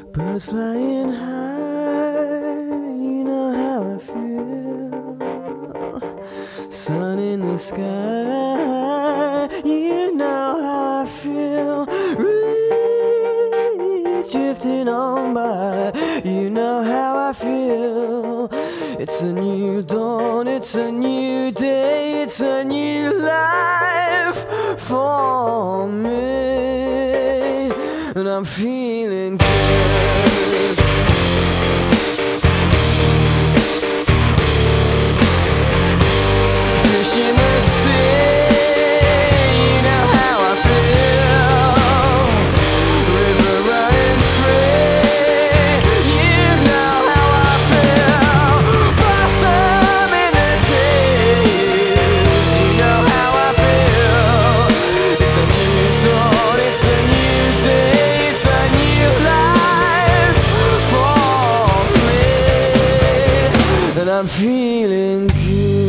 Birds flying high, you know how I feel. Sun in the sky, you know how I feel. Breeze drifting on by, you know how I feel. It's a new dawn, it's a new day, it's a new life for me, and I'm feeling good. Fish in the sea, you know how I feel. River running free, you know how I feel. Blossom in the trees, you know how I feel. It's a new dawn, it's a new day, it's a new life for me, and I'm feeling good.